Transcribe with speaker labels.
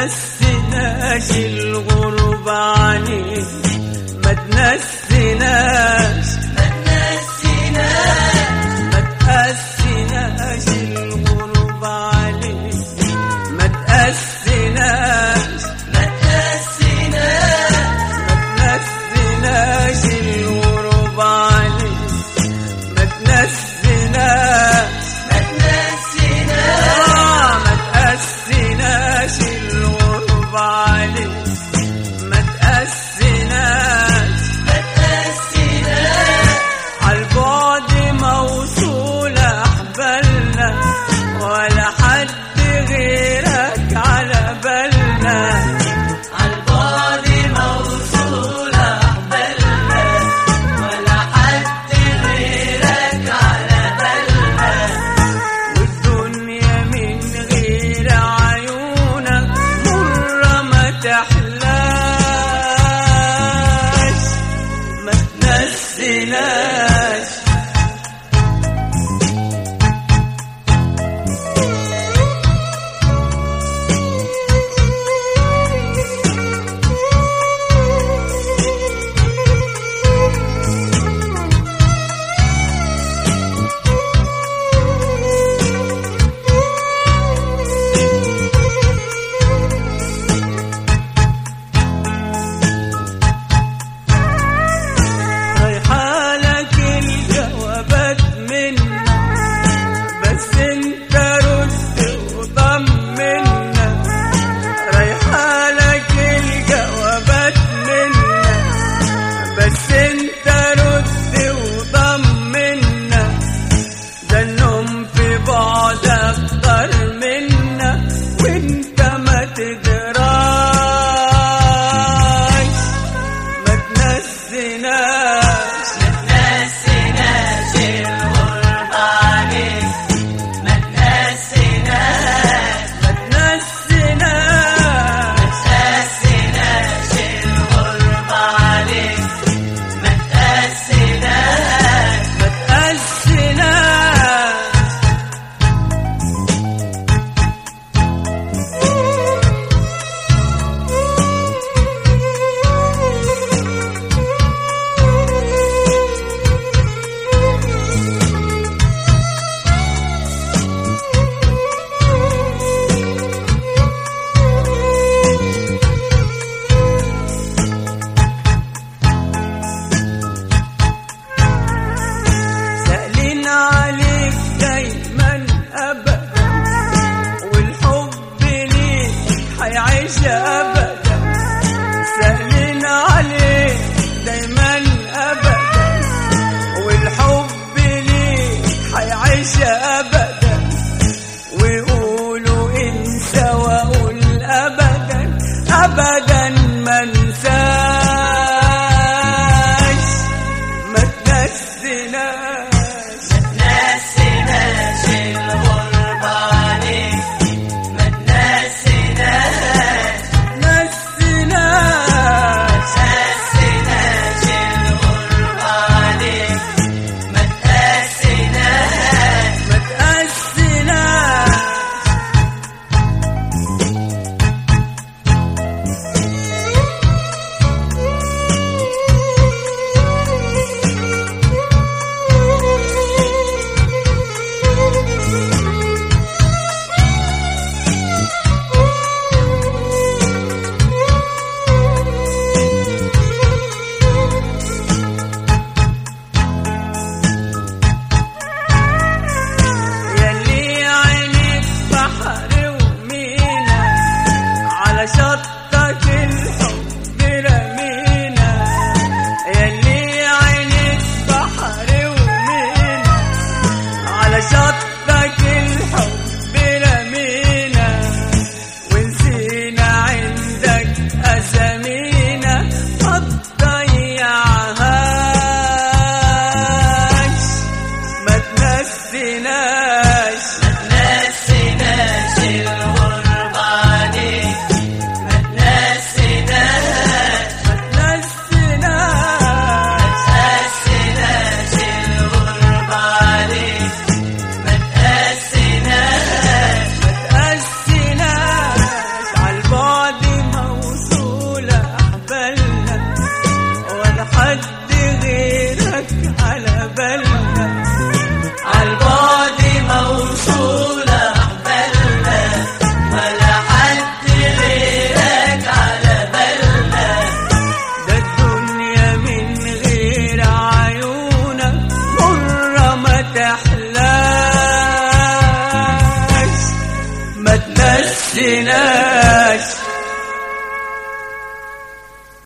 Speaker 1: تنسيناش الغربة عليك، ما تنسيناش ما تقسيناش الغربة عليك، ما تقسيناش الغربة عليك، ما تنسيناش ما تقسيناش الغربة عليك، ما تقسيناش عالبعد موصولة أحبالنا، ولا حد غيرك على بالنا، عالبعد موصولة أحبالنا، ولا حد غيرك على بالنا، والدنيا من غير عيونك مرة ما تحلاش، ما تنسيناش. رايحالك الجوابات منا، بس انت رد وطمنا، رايحالك الجوابات منا، بس انت رد وطمنا، ده النوم في بعد اكتر منا، وانت ما تدراش، ما تنسيناش الغربة عليك، ما تنسيناش الغربة عليك، ما تقسيناش سألين عليك دايما أبدا، والحب ليك هيعيش أبدا، سألين عليك دايما أبدا، والحب ليك هيعيش أبدا، ويقولوا انسى وأقول أبدا أبدا ما انساش، ما تنسيناش الغربة عليك، ما تنسيناش حسناش